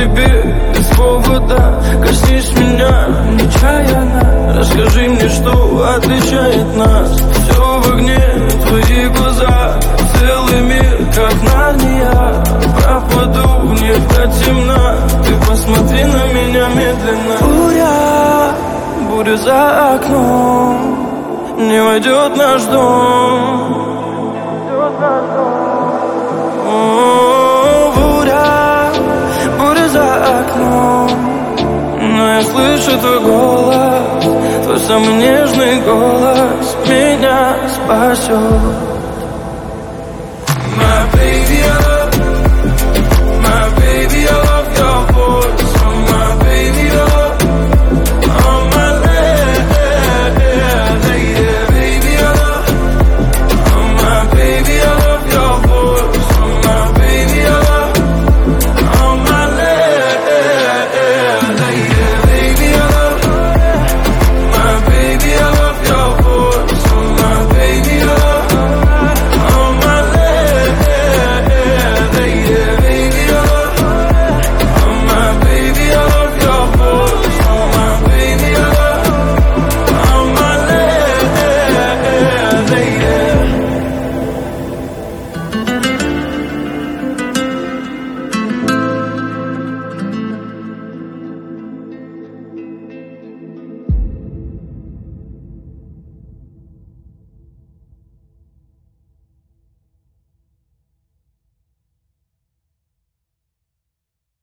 тебе без повода. Коснись меня нечаянно, расскажи мне, что отличает нас. Все в огне, твои глаза, целый мир, как Нарния. Пропаду в них до темна, ты посмотри на меня медленно. Буря за окном, не войдет наш дом. Буря за окном, но я слышу твой голос, твой самый нежный голос меня спасет.